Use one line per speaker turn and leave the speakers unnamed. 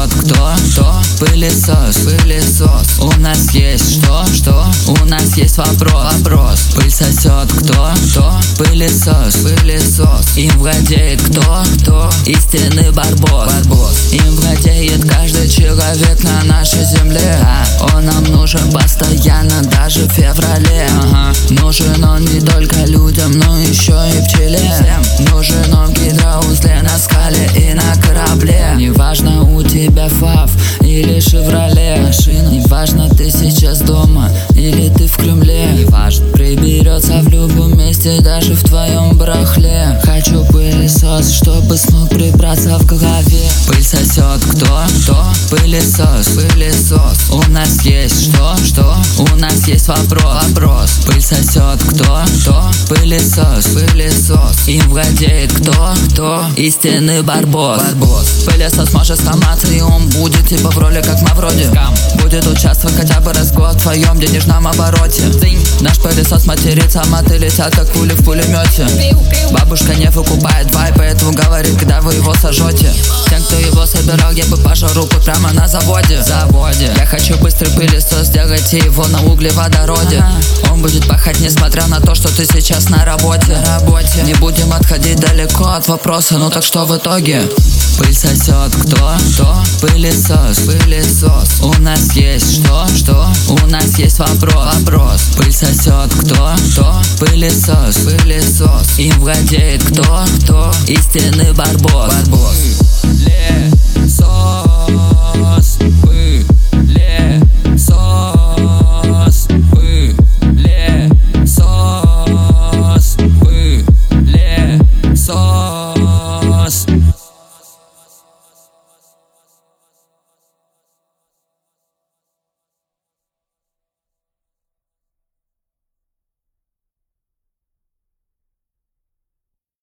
сосет кто пылесос. У нас есть что? У нас есть вопрос. Пыль сосет кто пылесос. Им владеет кто? Истинный барбос. Им владеет каждый человек на нашей земле. Он нам нужен постоянно, даже в феврале. Нужен он не только людям, но еще и пчеле. Нужен он гидроузле на скале и на корабле. Неважно, у тебя фав или шевроле машина. Неважно, ты сейчас дома или ты в Кремле. Неважно, приберется в любом месте, даже в твоем барахле. Хочу пылесос, чтобы смог прибраться в голове. Пыль сосет кто пылесос. У нас есть что? У нас есть вопрос. Пыль сосет кто пылесос. Им владеет кто? Истинный барбос. Пылесос может сломаться, и он будет типа в роли как Мавроди. Будет участвовать хотя бы раз в год в твоем денежном обороте. Наш пылесос матерится, маты летят как пули в пулемете. Бабушка не выкупает вайп, поэтому говорит, когда вы его сожжете. Тем, кто его собирал, я бы пожал руку прямо на заводе. Я хочу быстрый пылесос, сделайте его на углеводороде. Он будет пахать, несмотря на то, что ты сейчас на работе. Не будем отходить далеко от вопроса, ну так что в итоге? Пыль сосет кто пылесос. У нас есть что? У нас есть вопрос. Пыль сосет кто пылесос. Им владеет кто? Истинный барбос.